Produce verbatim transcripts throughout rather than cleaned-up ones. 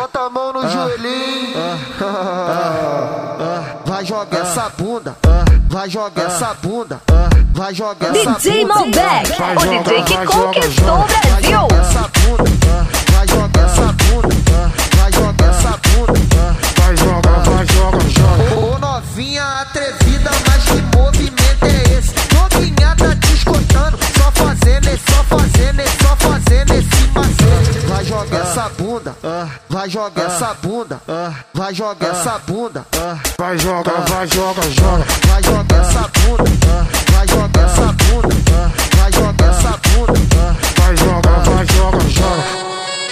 Bota a mão no joelhinho. Vai jogar essa bunda. Vai jogar essa bunda. Vai jogar essa bunda. D J Malbec, o D J que conquistou o Brasil. Vai jogar essa bunda. Vai jogar essa bunda. Vai jogar, vai jogar, joga. Ô novinha atrevida, mas que movimento é esse? Novinha tá te escutando, só fazendo, só fazendo, só fazendo esse macete. Vai jogar essa bunda, vai jogar essa bunda, vai jogar essa bunda. Vai jogar, vai jogar, joga. Vai jogar essa bunda, vai jogar essa bunda, vai jogar essa bunda. Vai jogar, vai jogar, joga.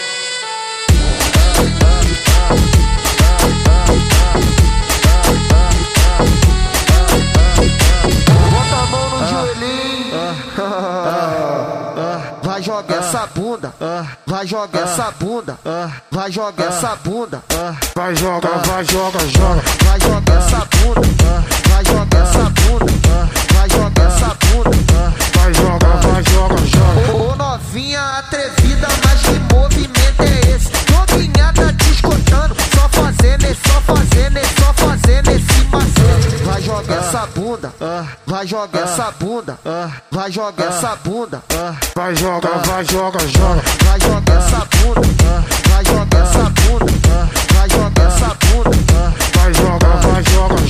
Vai jogar essa bunda, vai jogar essa bunda, vai jogar essa bunda. Vai jogar, vai jogar, joga. Vai jogar essa bunda, vai jogar essa bunda, vai jogar essa bunda. Vai jogar, vai jogar, joga. Ô novinha atrevida, mas que movimento é esse? Novinha tá te escutando, só fazendo, só fazendo, só fazendo esse macete. Vai jogar essa bunda, vai jogar essa bunda, vai jogar essa bunda. Vai jogar, vai jogar, joga. Vai jogar essa bunda, vai jogar essa bunda, vai jogar essa bunda. Vai jogar, vai jogar,